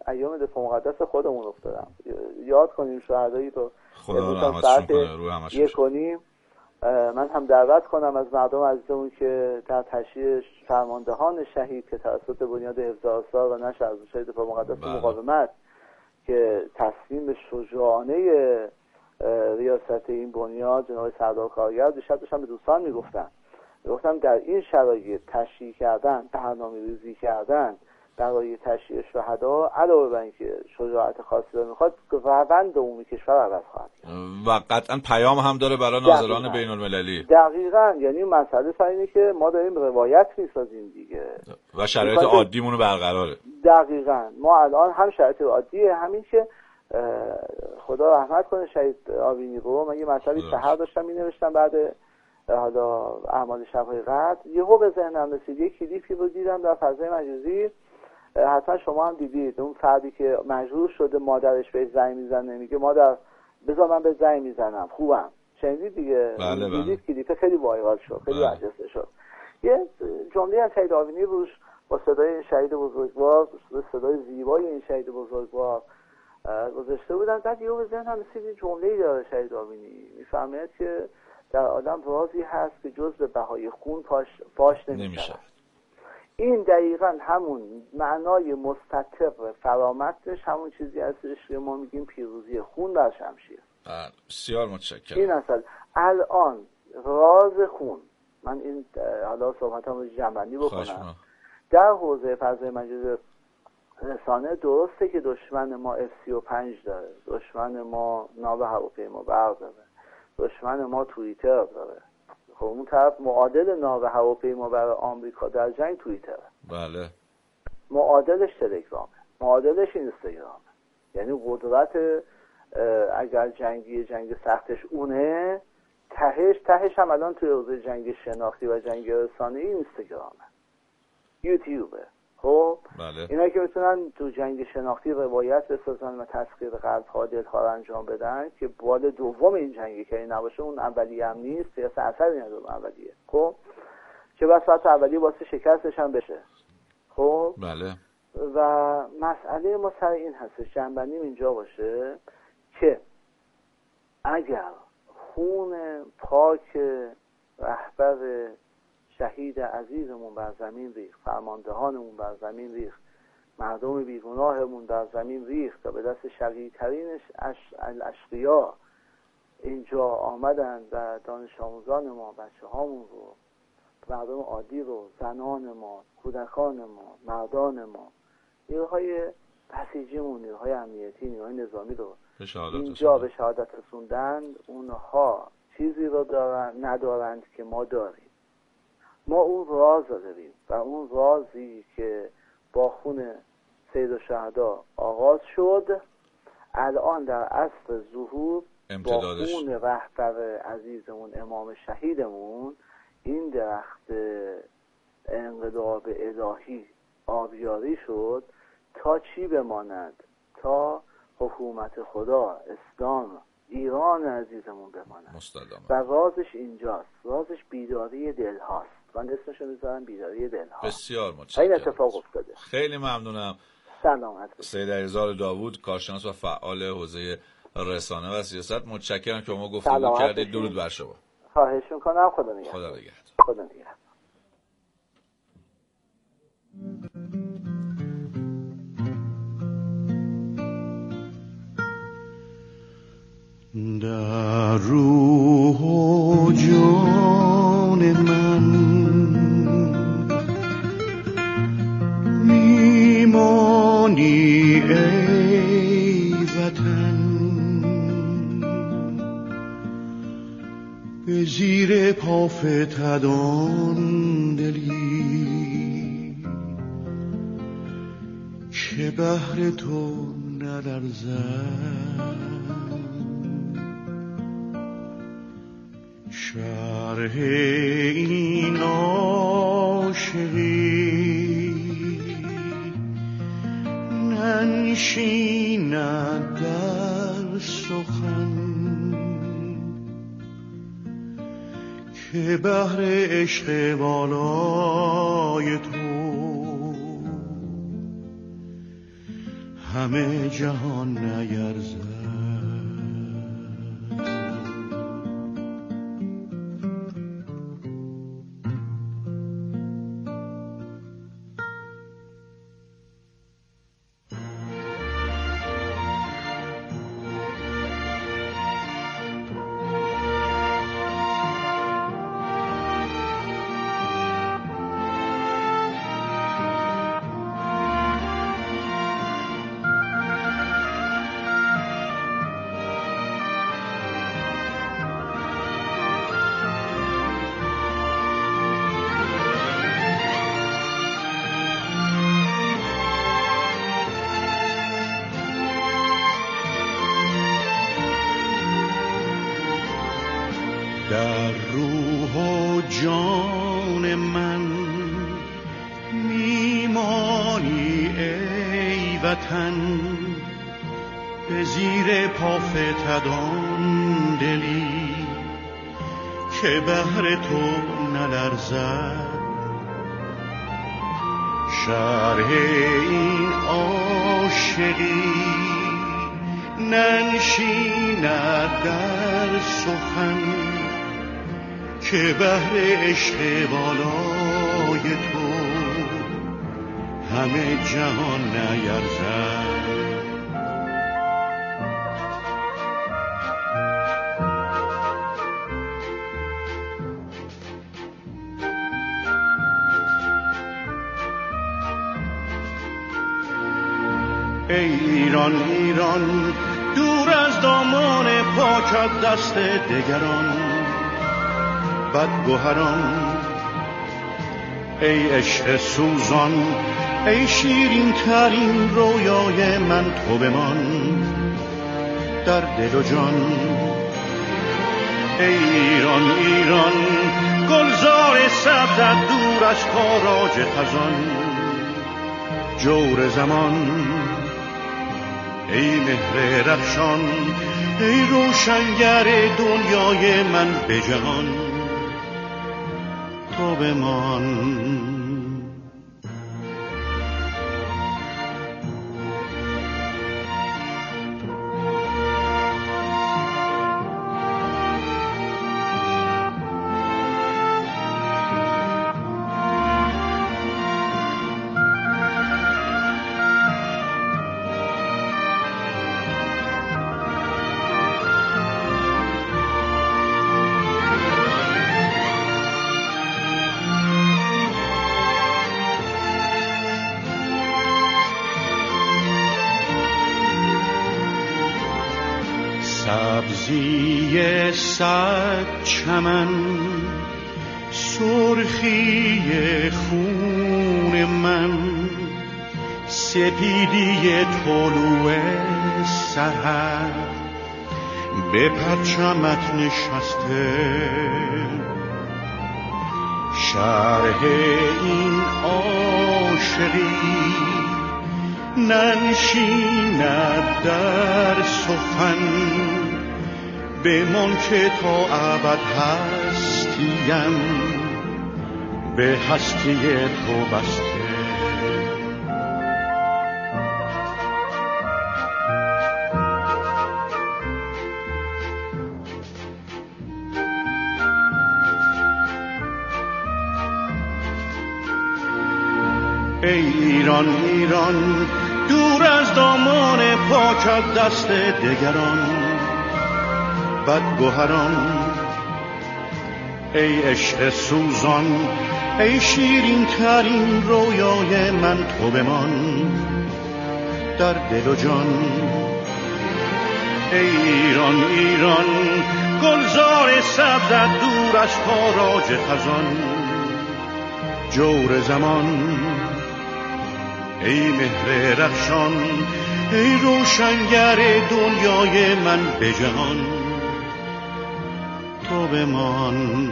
ایام دفاع مقدس خودمون افتادم. یاد کنیم شهدایی رو خدا رحمتشون کنه، روح همشون کنیم. من هم دعوت کنم از مردم عزیزمون که در تشییع فرماندهان شهید که توسط بنیاد حفظ آثار و نشر ارزش‌های دفاع مقدس مقاومت که تسلیم شجاعانه ریاست این بنیاد جناب سردار کارگر، دیشب داشتم به دوستان میگفتم در این شرایط تشییع کردن، برنامه‌ریزی کردن برای تشییع شهدا علاوه بر اینکه شجاعت خاصی رو میخواد، روند عمومی کشور عوض خواهد و قطعا پیام هم داره برای ناظران بین المللی. دقیقاً، یعنی مسئله سر اینه که ما داریم روایت میسازیم دیگه و شرایط عادیمون برقراره. دقیقاً ما الان هم شرایط عادیه، همین که خدا رحمت کنه شهید آوینی رو. من یه مطلبی سحر داشتم مینوشتم بعد حالا اعمال شب‌های قدر، یهو به ذهنم رسید یه کلیپی رو دیدم در فضای مجازی، حتما شما هم دیدید، اون فردی که مجبور شده مادرش بهش زنگ میزنه، میگه مادر بذار من به زنگ میزنم خوبم، شنیدید دیگه؟ بله. دیدید کلیپ خیلی وایرال شد، خیلی برجسته شد. یه جمله از شهید آوینی روش با صدای شهید بزرگوار، صدای زیبای این شهید بزرگوار گذاشته بودن. بعد یهو به ذهنم رسید جمله‌ای داره شهید آوینی، میفهمید که در عالم رازی هست که جز به بهای خون فاش نمیشه. این دقیقاً همون معنای مستتر فرامتش همون چیزی هستش که ما میگیم پیروزی خون بر شمشیر. بسیار متشکرم. این اصلا الان راز خون، من این حالا صحبتم رو جمع‌بندی بکنم، در حوزه فضای مجازی رسانه درسته که دشمن ما F-35 داره، دشمن ما ناو هواپیما برق داره، دشمن ما توییتر داره. خب اون طرف معادل ناو هواپیما برای آمریکا در جنگ توییتره. بله. معادلش تلگرامه، معادلش اینستاگرامه. یعنی قدرت اگر جنگ سختش اونه، تهش هم الان توی حوزه جنگ شناختی و جنگ رسانه‌ای اینستاگرامه، یوتیوبه. خب بله. اینا که میتونن تو جنگ شناختی روایت بسازن و تسخیر قلب‌ها دل‌ها رو انجام بدن که بال دوم این جنگی که این نباشه اون اولیه هم نیست، یا اثری نداره اولیه. خب چه بساط اولیه واسه شکستش هم بشه. خب بله. و مسئله ما سر این هستش، جنبندیم اینجا باشه که اگر خون پاک رهبر شهید عزیزمون بر زمین ریخت، فرماندهانمون بر زمین ریخت، مردم بیگناهمون در زمین ریخت و به دست شقی‌ترین الاشقیا اینجا آمدن و دانش آموزان ما، بچه هامون رو، مردم عادی رو، زنان ما، کودکان ما، مردان ما، نیروهای بسیجیمون، نیروهای امنیتی، نیروهای نظامی رو اینجا به شهادت رسوندن، اونها چیزی رو ندارند که ما داریم. ما اون راز رو داریم و اون رازی که با خون سید الشهدا آغاز شد، الان در عصر ظهور با خون رهبر عزیزمون امام شهیدمون این درخت انقلاب الهی آبیاری شد تا چی بماند؟ تا حکومت خدا، اسلام، ایران عزیزمون بماند. و رازش اینجاست، رازش بیداری دل هاست. من اسمشو میذارم بیداری دل ها. بسیار متشکرم. این اتفاق افتاده. خیلی ممنونم. سلامت. سید علیرضا داوود، کارشناس و فعال حوزه رسانه و سیاست، متشکرم که ما گفتگو کردید. درود بر شما. خواهش میکنم. خدا نگهدار. خدا نگهدار. خدا نگهدار. در روح و جان من میمانی ای وطن، به زیر پافتدان دلی که بهر تو نلرزد. شرح این عاشقی ننشیند در سخن، که بهر عشق بالای تو همه جهان نیرزد. در روح و جان من میمانی ای وطن، به زیر پا فتدان دلی که بهر تو نلرزد. شرح این عاشقی ننشیند در سخن، که بهر عشق بالای تو همه جهان نیرزد. ای ایران ایران، دور از دامان پاکت دست دگران بدگوهران. ای عشق سوزان، ای شیرین ترین رویای من، تو بمان در دل و جان. ای ایران ایران، گلزار سبزت دور از تاراج خزان. جور زمان، ای مهر رخشان، ای روشنگر دنیای من به جهان، تو بمان. سبزی صد چمن، سرخی خون من، سپیدی طلوع سحر به پرچمت نشسته. شرح این عاشقی ننشیند در سخن، بمان که تا ابد هستیم به هستی تو بسته. ای ایران ایران، دور از دامان پاکت دست دگران بدگوهران. ای عشق سوزان، ای شیرین ترین رویای من، تو بمان در دل و جان. ای ایران ایران، گلزار سبزت دور از تاراج خزان. جور زمان، ای مهر رخشان، ای روشنگر دنیای من به جهان، تو بمان.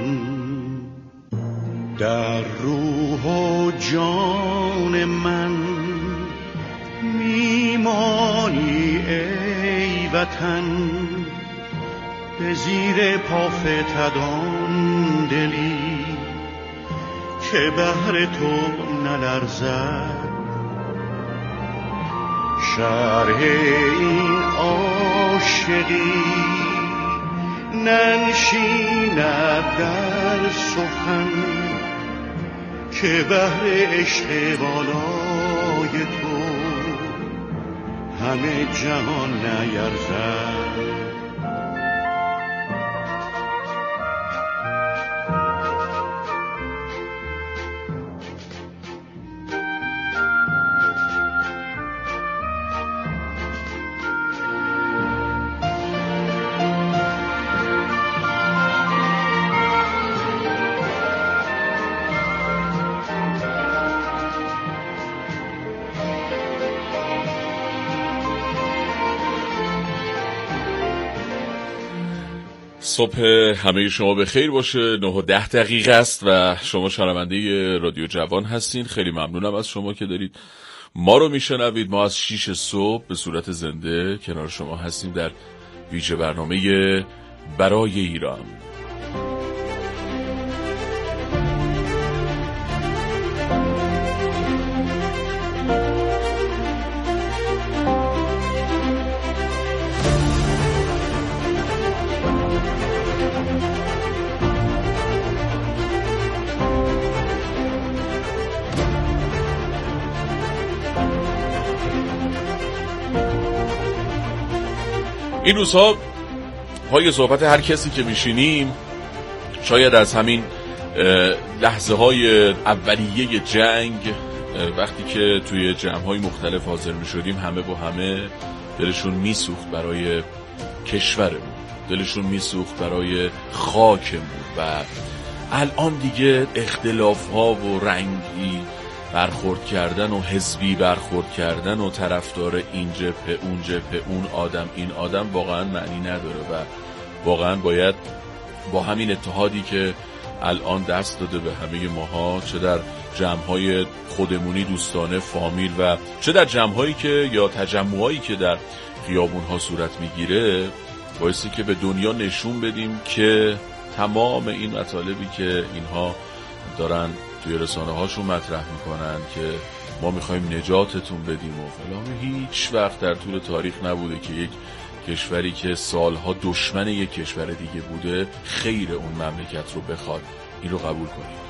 در روح و جان من میمانی ای وطن، به زیر پا فتدان دلی که بهر تو نلرزد. شرح این عاشقی ننشیند در سخن که بهر عشق بالای تو همه جهان نیرزد. صبح همه شما به خیر باشه. 9:10 است و شما شنونده رادیو جوان هستین. خیلی ممنونم از شما که دارید ما رو میشنوید. ما از 6 صبح به صورت زنده کنار شما هستیم در ویژه برنامه برای ایران. این روزها پای صحبت هر کسی که میشینیم شاید از همین لحظه های اولیه جنگ وقتی که توی جمع‌های مختلف حاضر میشدیم همه با همه دلشون میسوخت برای کشورمون، دلشون میسوخت برای خاکمون و الان دیگه اختلاف‌ها و رنگی برخورد کردن و حزبی برخورد کردن و طرفدار این جبهه اون جبهه اون آدم این آدم واقعا معنی نداره و واقعا باید با همین اتحادی که الان دست داده به همه ماها، چه در جمع‌های خودمونی دوستانه فامیل و چه در جمع‌هایی که یا تجمعایی که در خیابون‌ها صورت میگیره، بایستی که به دنیا نشون بدیم که تمام این مطالبی که اینها دارن توی رسانه هاشون مطرح میکنن که ما میخوایم نجاتتون بدیم و فلان، هیچ وقت در طول تاریخ نبوده که یک کشوری که سالها دشمن یک کشور دیگه بوده خیر اون مملکت رو بخواد. این رو قبول کنید.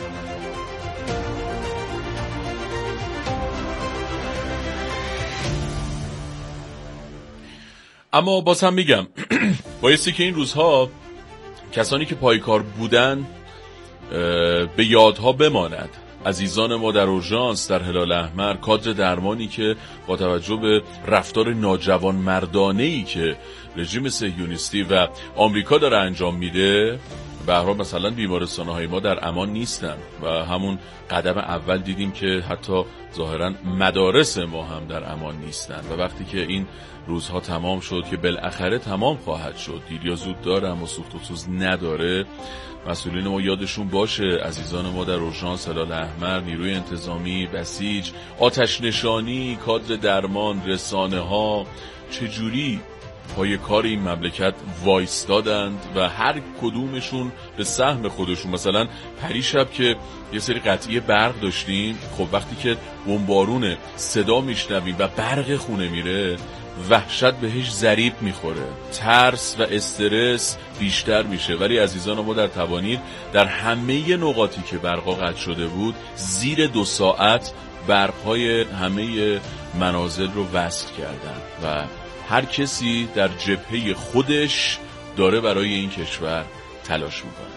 اما باز هم میگم بایستی که این روزها کسانی که پایکار بودن به یادها بماند. عزیزان ما در اورژانس، در هلال احمر، کادر درمانی که با توجه به رفتار ناجوان مردانه‌ای که رژیم صهیونیستی و آمریکا داره انجام میده، به هر حال مثلا بیمارستان‌های ما در امان نیستن و همون قدم اول دیدیم که حتی ظاهراً مدارس ما هم در امان نیستن و وقتی که این روزها تمام شد که بالاخره تمام خواهد شد، دیر یا زود داره اما سوخت و سوز نداره، مسئولین ما یادشون باشه عزیزان ما در اورژانس، هلال احمر، نیروی انتظامی، بسیج، آتش نشانی، کادر درمان، رسانه ها چجوری پای کار این مملکت وایستادند و هر کدومشون به سهم خودشون. مثلا پریشب که یه سری قطعی برق داشتیم، خب وقتی که بمبارون صدا میشنویم و برق خونه میره وحشت بهش ضریب میخوره، ترس و استرس بیشتر میشه. ولی عزیزان ما در توانید در همه نقاطی که برقا قطع شده بود زیر 2 ساعت برقهای همه منازل رو وصل کردن و هر کسی در جبهه خودش داره برای این کشور تلاش میکنه.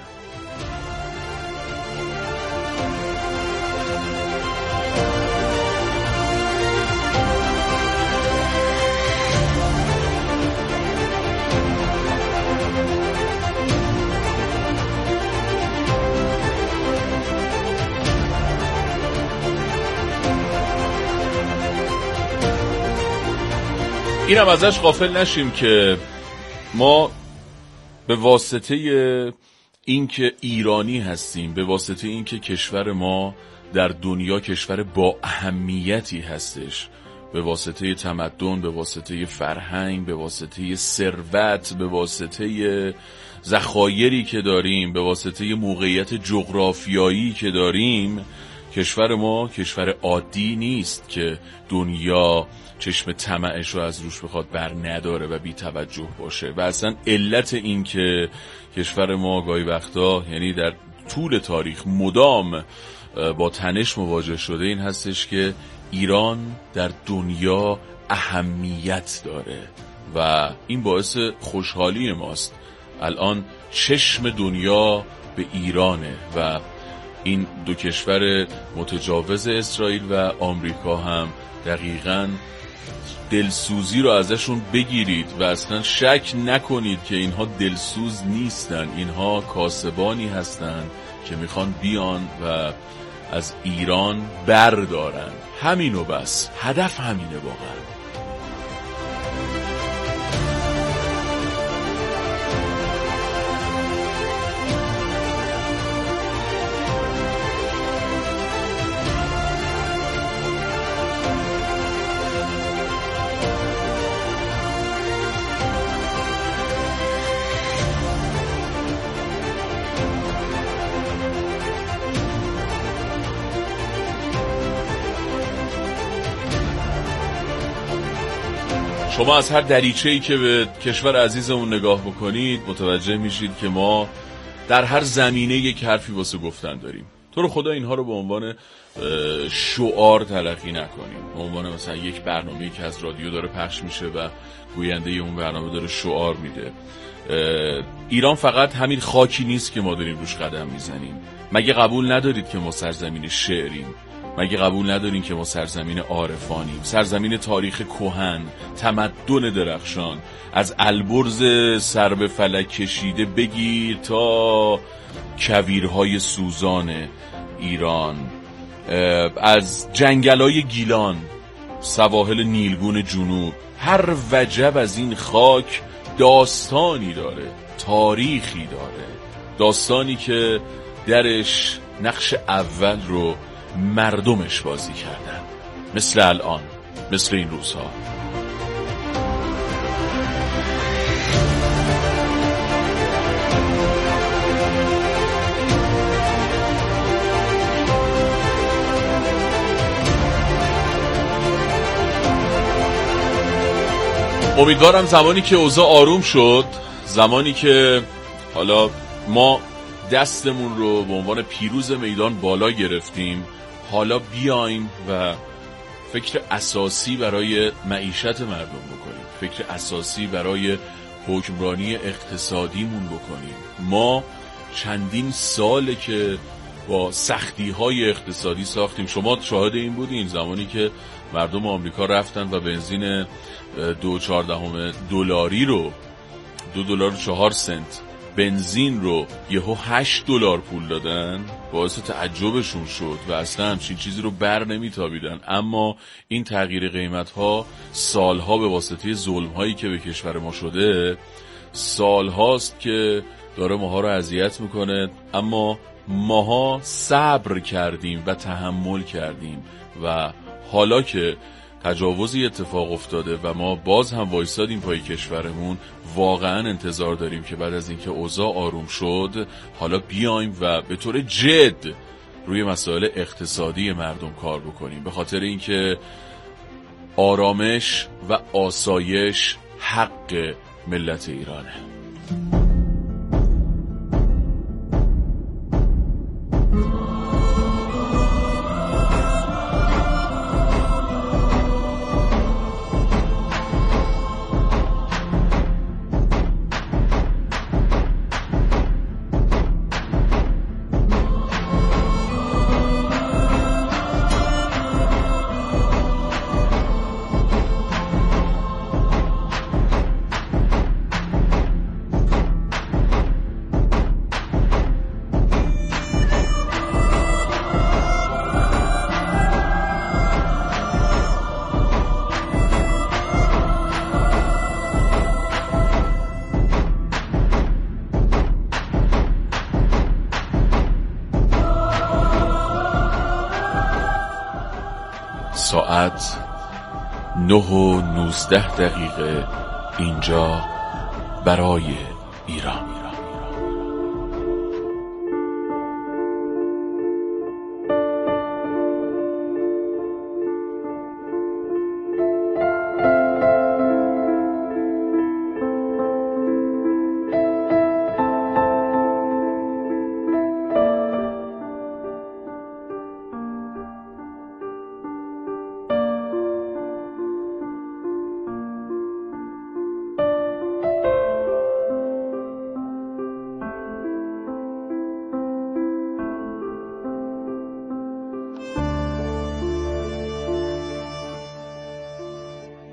اینم ازش غافل نشیم که ما به واسطه اینکه ایرانی هستیم، به واسطه اینکه کشور ما در دنیا کشور با اهمیتی هستش، به واسطه تمدن، به واسطه فرهنگ، به واسطه ثروت، به واسطه ذخایری که داریم، به واسطه موقعیت جغرافیایی که داریم، کشور ما کشور عادی نیست که دنیا چشم طمعش رو از روش بخواد بر نداره و بی توجه باشه و اصلا علت این که کشور ما گاهی وقتا یعنی در طول تاریخ مدام با تنش مواجه شده این هستش که ایران در دنیا اهمیت داره و این باعث خوشحالی ماست. الان چشم دنیا به ایرانه و این دو کشور متجاوز اسرائیل و آمریکا هم دقیقاً دلسوزی رو ازشون بگیرید و اصلا شک نکنید که اینها دلسوز نیستن، اینها کاسبانی هستن که میخوان بیان و از ایران بردارن. همینو بس، هدف همینه واقعا. شما از هر دریچه‌ای که به کشور عزیزمون نگاه بکنید متوجه میشید که ما در هر زمینه یک حرفی واسه گفتن داریم. تو رو خدا اینها رو به عنوان شعار تلقی نکنیم، به عنوان مثلا یک برنامه‌ای که از رادیو داره پخش میشه و گوینده اون برنامه داره شعار میده. ایران فقط همین خاکی نیست که ما داریم روش قدم میزنیم. مگه قبول ندارید که ما سرزمین شعریم؟ مگه قبول ندارین که ما سرزمین عارفانیم، سرزمین تاریخ کهن، تمدن درخشان، از البرز سر به فلک کشیده بگیر تا کویرهای سوزان ایران، از جنگلای گیلان، سواحل نیلگون جنوب، هر وجب از این خاک داستانی داره، تاریخی داره، داستانی که درش نقش اول رو مردمش بازی کردن، مثل الان، مثل این روزها. امیدوارم زمانی که اوضاع آروم شد، زمانی که حالا ما دستمون رو به عنوان پیروز میدان بالا گرفتیم، حالا بیایم و فکر اساسی برای معیشت مردم بکنیم، فکر اساسی برای حکمرانی اقتصادیمون بکنیم. ما چندین ساله که با سختی‌های اقتصادی ساختیم. شما شاهد این بودین زمانی که مردم آمریکا رفتن و بنزین 2.14 دلاری رو $2.04 بنزین رو یهو $8 پول دادن، باعث تعجبشون شد و اصلا همچین چیزی رو بر نمیتابیدن. اما این تغییر قیمت ها سالها به واسطه ظلم هایی که به کشور ما شده، سال هاست که داره ماها رو اذیت میکنه، اما ماها صبر کردیم و تحمل کردیم و حالا که تجاوزی اتفاق افتاده و ما باز هم وایسادیم پای کشورمون، واقعا انتظار داریم که بعد از اینکه اوضاع آروم شد حالا بیایم و به طور جد روی مسائل اقتصادی مردم کار بکنیم، به خاطر اینکه آرامش و آسایش حق ملت ایرانه. ساعت 9:19 اینجا برای ایران.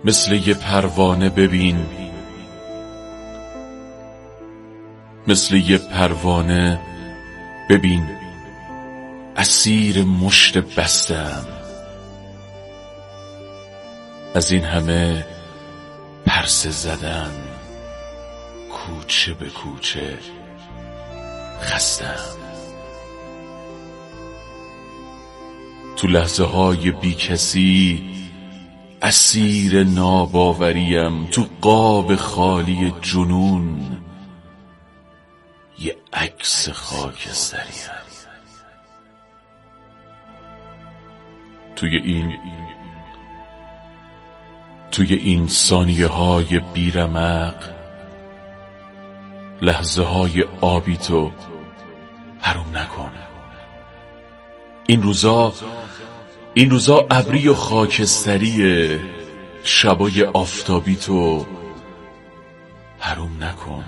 مثل یه پروانه ببین، مثل یه پروانه ببین، اسیر مشت بستم. از این همه پرسه زدن کوچه به کوچه خستم. تو لحظه های بی کسی اسیر ناباوریم، تو قاب خالی جنون یه عکس خاکستریم. توی این ثانیه های بیرمق، لحظه های آبی تو حروم نکن. این روزا ابری و خاکستری، شبای آفتابی تو حروم نکن.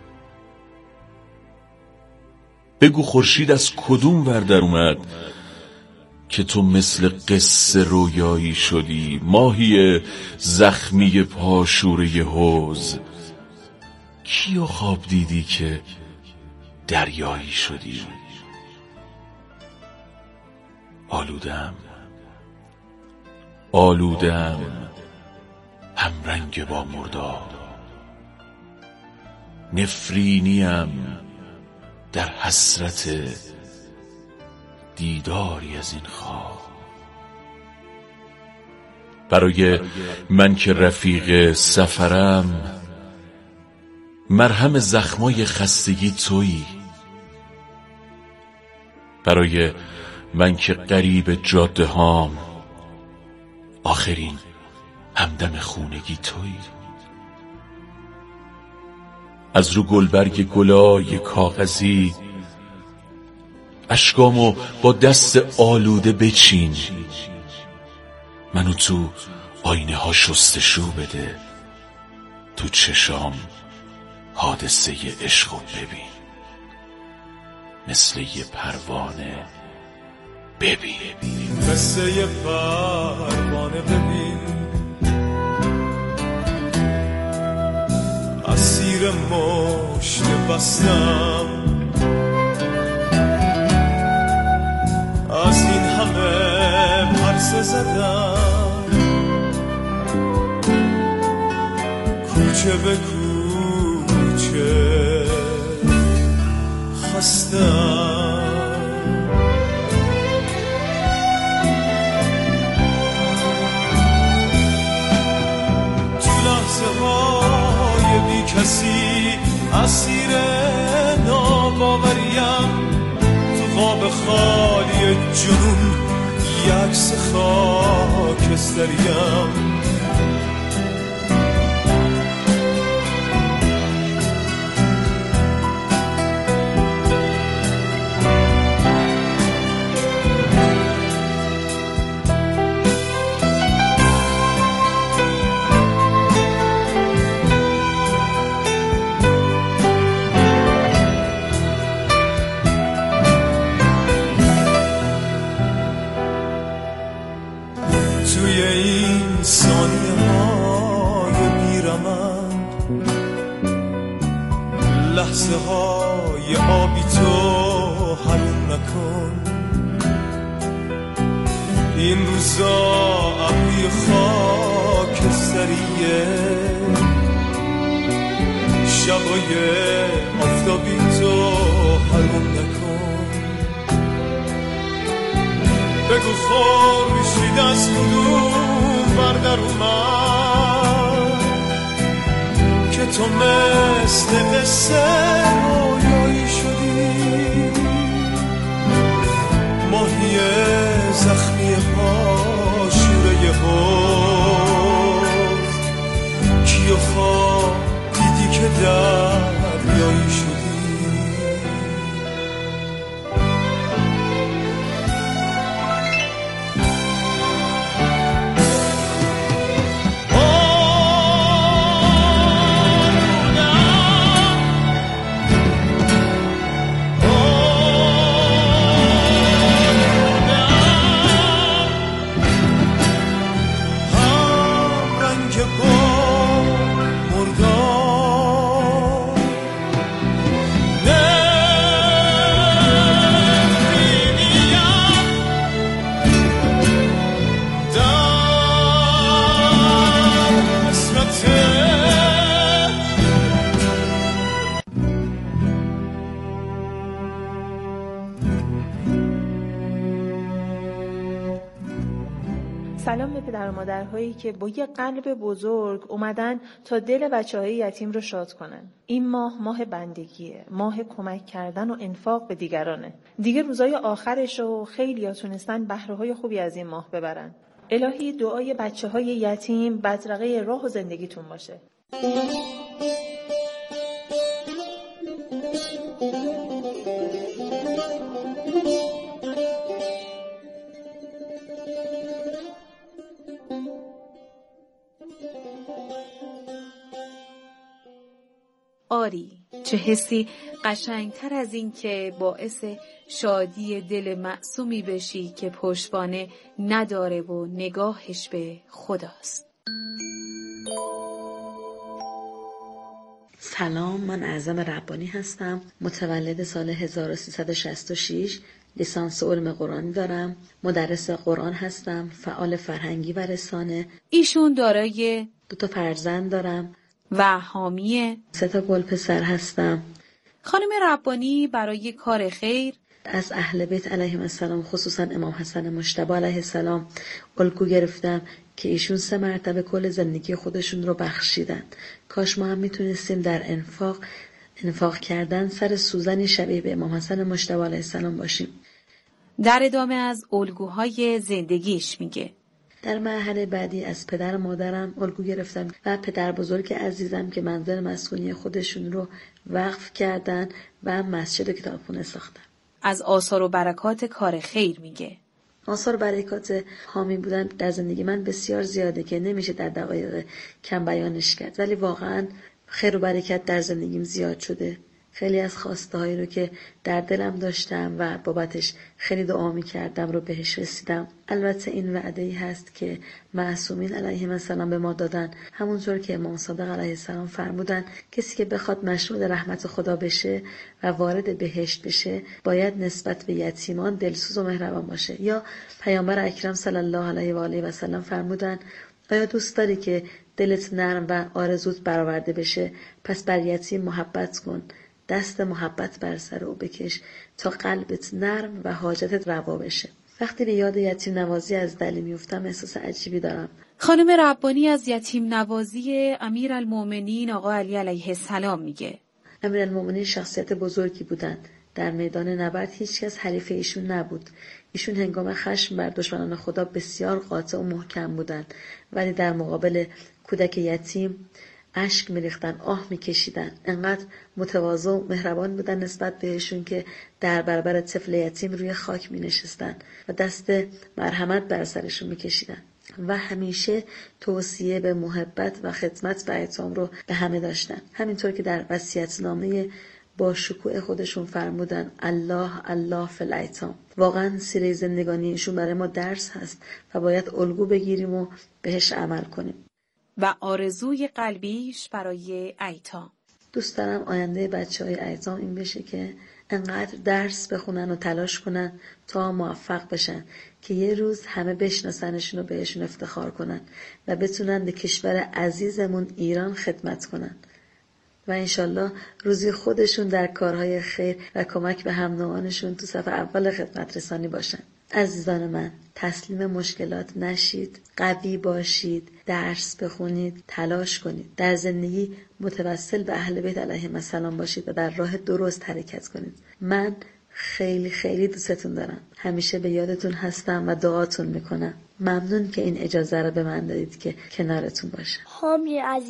بگو خورشید از کدوم ور در اومد که تو مثل قصه رویایی شدی؟ ماهی زخمی پاشوره حوض، کیو خواب دیدی که دریایی شدی؟ آلودم هم رنگ با مردار، نفرینیم در حسرت دیداری از این خواب. برای من که رفیق سفرم، مرهم زخمای خستگی تویی. برای من که غریب جاده هام، آخرین همدم خونگی تویی. از رو گلبرگ گلای کاغذی اشکامو با دست آلوده بچین، منو تو آینه ها شستشو بده، تو چشام حادثه عشقو ببین، مثل یه پروانه ببین، مثل یه پروانه ببین، اسیر مشت بستم. از این همه پرسه زدم کوچه به کوچه خستم. تو لحظه های بی کسی اسیر ناباوریم، قاب خالی جنون یه عکس خاکستریم. توی این ثانیه های بیرمند، لحظه های آبی تو حروم نکن. این روزا ابری خاکستریه، شبای آفتابی تو حروم نکن. بگو خورشید از کدوم ور در اومد که تو مثل قصه رویایی شدی؟ ماهی زخمی پاشوره حوض، کیو خواب دیدی که دریایی شدی؟ سلام به پدر و مادرهایی که با یه قلب بزرگ اومدن تا دل بچه‌های یتیم رو شاد کنن. این ماه بندگیه، ماه کمک کردن و انفاق به دیگرانه. دیگه روزای آخرش و خیلی‌ها تونستن بهره‌های خوبی از این ماه ببرن. الهی دعای بچه‌های یتیم بدرقه راه و زندگیتون باشه. آری، چه حسی قشنگتر از این که باعث شادی دل معصومی بشی که پشتوانه نداره و نگاهش به خداست. سلام، من اعظم ربانی هستم. متولد سال 1366، لیسانس علم قرآنی دارم. مدرس قرآن هستم، فعال فرهنگی و رسانه. ایشون دارای 2 فرزند دارم و حامی 3 گل پسر هستم. خانم ربانی برای کار خیر از اهل بیت علیهم السلام، خصوصا امام حسن مجتبی علیه السلام، الگو گرفتم که ایشون 3 مرتبه کل زندگی خودشون رو بخشیدن. کاش ما هم میتونستیم در انفاق کردن سر سوزنی شبیه به امام حسن مجتبی علیه السلام باشیم. در ادامه از الگوهای زندگیش میگه: در مرحله بعدی از پدر و مادرم الگو گرفتم و پدر بزرگ عزیزم که منزل مسکونی خودشون رو وقف کردن و مسجد و کتابخونه ساختن. از آثار و برکات کار خیر میگه: آثار و برکات حامی بودن در زندگی من بسیار زیاده که نمیشه در دقایق کم بیانش کرد، ولی واقعا خیر و برکت در زندگیم زیاد شده. خیلی از خواسته هایی رو که در دلم داشتم و بابتش خیلی دعا می کردم رو بهش رسیدم. البته این وعده‌ای هست که معصومین علیهم السلام به ما دادن، همونطور که امام صادق علیه السلام فرمودن کسی که بخواد مشمول رحمت خدا بشه و وارد بهشت بشه باید نسبت به یتیمان دلسوز و مهربان باشه. یا پیامبر اکرم صلی الله علیه و آله و سلم فرمودن آیا دوست داری که دلت نرم و آرزوت برآورده بشه؟ پس بر یتیم محبت کن، دست محبت بر سر او بکش تا قلبت نرم و حاجتت روا بشه. وقتی به یاد یتیم نوازی از دلی میفتم احساس عجیبی دارم. خانم ربانی از یتیم نوازی امیرالمومنین آقا علی علیه السلام میگه: امیرالمومنین شخصیت بزرگی بودند. در میدان نبرد هیچ کس حریف ایشون نبود. ایشون هنگام خشم بر دشمنان خدا بسیار قاطع و محکم بودند، ولی در مقابل کودک یتیم اشک میریختن، آه میکشیدن. انقدر متواضع و مهربان بودن نسبت بهشون که در برابر طفل یتیم روی خاک مینشستن و دست مرحمت بر سرشون میکشیدن و همیشه توصیه به محبت و خدمت به ایتام رو به همه داشتن. همینطور که در وصیت‌نامه با شکوه خودشون فرمودن الله الله فی الایتام. واقعا سیره زندگانیشون برای ما درس هست و باید الگو بگیریم و بهش عمل کنیم. و آرزوی قلبیش برای ایتام: دوست دارم آینده بچه‌های ایتام این بشه که انقدر درس بخونن و تلاش کنن تا موفق بشن که یه روز همه بشناسنشون و بهشون افتخار کنن و بتونن به کشور عزیزمون ایران خدمت کنن و انشالله روزی خودشون در کارهای خیر و کمک به هم نوعانشون تو صف اول خدمت رسانی باشن. عزیزان من، تسلیم مشکلات نشید، قوی باشید، درس بخونید، تلاش کنید، در زندگی متوسل به اهل بیت علیهم السلام باشید و در راه درست حرکت کنید. من خیلی خیلی دوستتون دارم. همیشه به یادتون هستم و دعاتون میکنم. ممنون که این اجازه رو به من دادید که کنارتون باشم. حامی عزیز